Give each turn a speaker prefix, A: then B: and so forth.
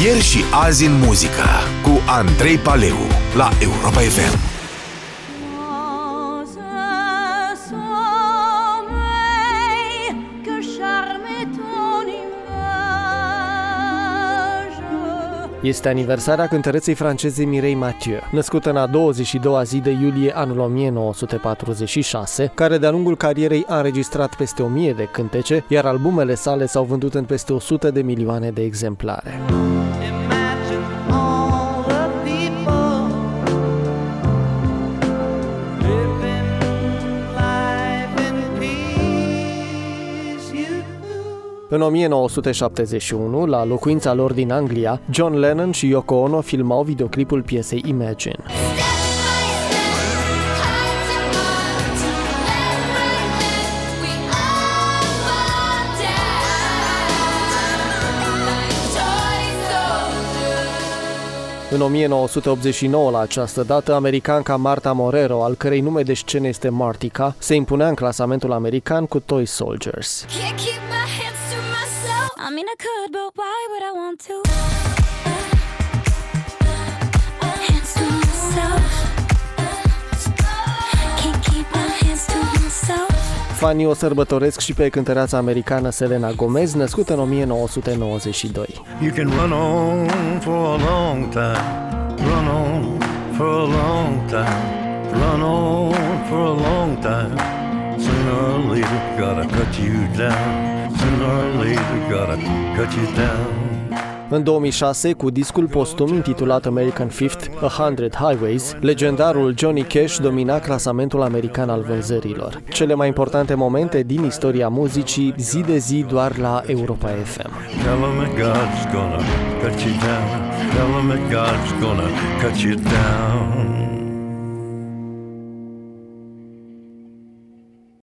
A: Ieri și azi în muzică cu Andrei Paleu la Europa FM.
B: Este aniversarea cântăreței franceze Mireille Mathieu, născută în a 22-a zi de iulie anul 1946, care de-a lungul carierei a înregistrat peste 1000 de cântece, iar albumele sale s-au vândut în peste 100 de milioane de exemplare. În 1971, la locuința lor din Anglia, John Lennon și Yoko Ono filmau videoclipul piesei Imagine. În 1989, la această dată, americanca Martha Morero, al cărei nume de scenă este Martica, se impunea în clasamentul american cu Toy Soldiers. I mean I could, but why would I want to? Hands to myself. Can't keep my hands to myself. Fanii o sărbătoresc și pe cântăreața americană Selena Gomez, născută în 1992.
C: You can run on for a long time. Run on for a long time. Run on for a long time. Sooner or later gotta cut you down. Sooner or later gotta cut you down.
B: În 2006, cu discul postum intitulat American Fifth, 100 Highways, legendarul Johnny Cash domina clasamentul american al vânzărilor. Cele mai importante momente din istoria muzicii, zi de zi doar la Europa FM.
C: Tell 'em that God's gonna cut you down. Tell 'em that God's gonna cut you down.